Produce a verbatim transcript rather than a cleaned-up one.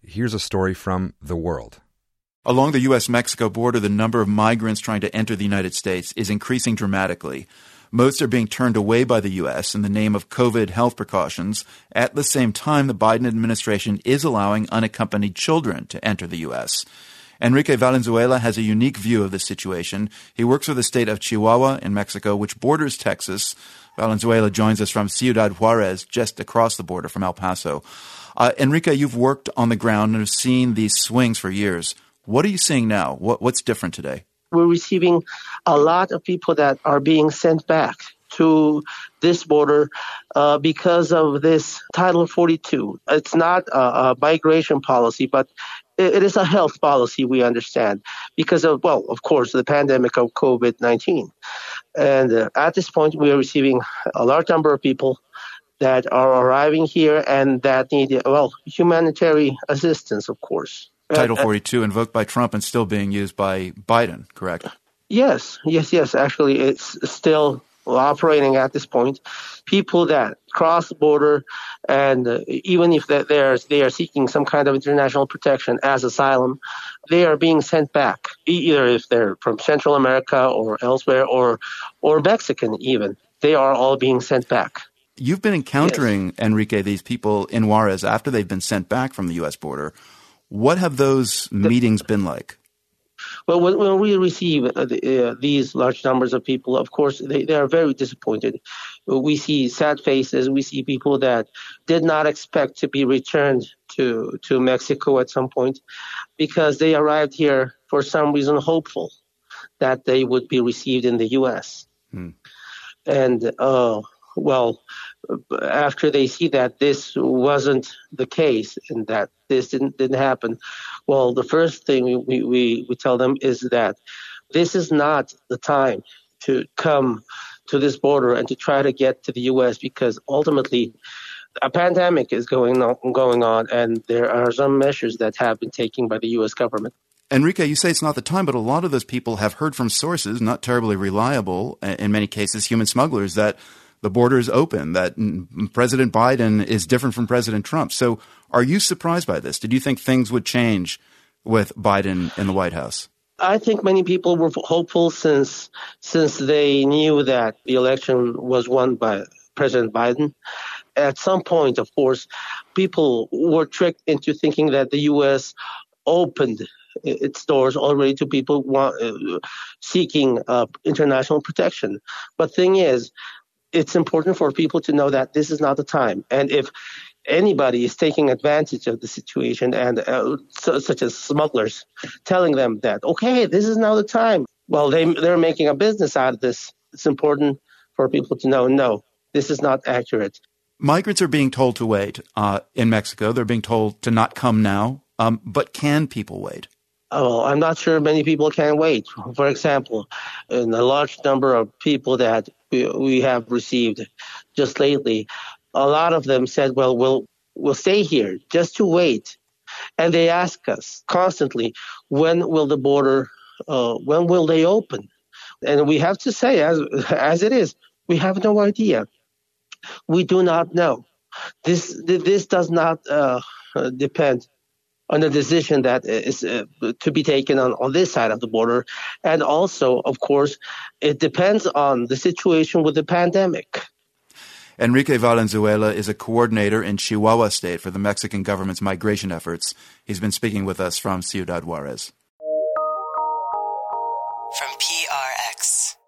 Here's a story from The World. Along the U S Mexico border, the number of migrants trying to enter the United States is increasing dramatically. Most are being turned away by the U S in the name of COVID health precautions. At the same time, the Biden administration is allowing unaccompanied children to enter the U S. Enrique Valenzuela has a unique view of this situation. He works for the state of Chihuahua in Mexico, which borders Texas. Valenzuela joins us from Ciudad Juarez, just across the border from El Paso. Uh, Enrique, you've worked on the ground and have seen these swings for years. What are you seeing now? What, what's different today? We're receiving a lot of people that are being sent back to this border uh, because of this Title forty-two. It's not a, a migration policy, but it, it is a health policy, we understand, because of, well, of course, the pandemic of COVID nineteen. And uh, at this point, we are receiving a large number of people that are arriving here and that need, well, humanitarian assistance, of course. Title forty-two invoked by Trump and still being used by Biden, correct? Yes, yes, yes. Actually, it's still operating at this point. People that cross the border, and uh, even if they are they are seeking some kind of international protection as asylum, they are being sent back, either if they're from Central America or elsewhere, or or Mexican even. They are all being sent back. You've been encountering, yes. Enrique, these people in Juarez after they've been sent back from the U S border. What have those meetings been like? Well, when, when we receive uh, the, uh, these large numbers of people, of course, they, they are very disappointed. We see sad faces. We see people that did not expect to be returned to, to Mexico at some point because they arrived here for some reason hopeful that they would be received in the U S. Hmm. And, uh, well, after they see that this wasn't the case and that this didn't didn't happen, well, the first thing we, we, we tell them is that this is not the time to come to this border and to try to get to the U S because ultimately a pandemic is going on, going on and there are some measures that have been taken by the U S government. Enrique, you say it's not the time, but a lot of those people have heard from sources, not terribly reliable, in many cases human smugglers, that the border is open, that President Biden is different from President Trump. So are you surprised by this? Did you think things would change with Biden in the White House? I think many people were hopeful since since they knew that the election was won by President Biden. At some point, of course, people were tricked into thinking that the U S opened its doors already to people want, uh, seeking uh, international protection. But thing is, it's important for people to know that this is not the time. And if anybody is taking advantage of the situation, and uh, so, such as smugglers, telling them that, okay, this is now the time, well, they, they're making a business out of this. It's important for people to know, no, this is not accurate. Migrants are being told to wait uh, in Mexico. They're being told to not come now. Um, but can people wait? Oh, I'm not sure many people can wait. For example, in a large number of people that we, we have received just lately, a lot of them said, well, we'll we'll stay here just to wait. And they ask us constantly, when will the border, uh, when will they open? And we have to say, as as it is, we have no idea. We do not know. This this does not uh, depend on a decision that is uh, to be taken on, on this side of the border. And also, of course, it depends on the situation with the pandemic. Enrique Valenzuela is a coordinator in Chihuahua State for the Mexican government's migration efforts. He's been speaking with us from Ciudad Juarez. From P R X.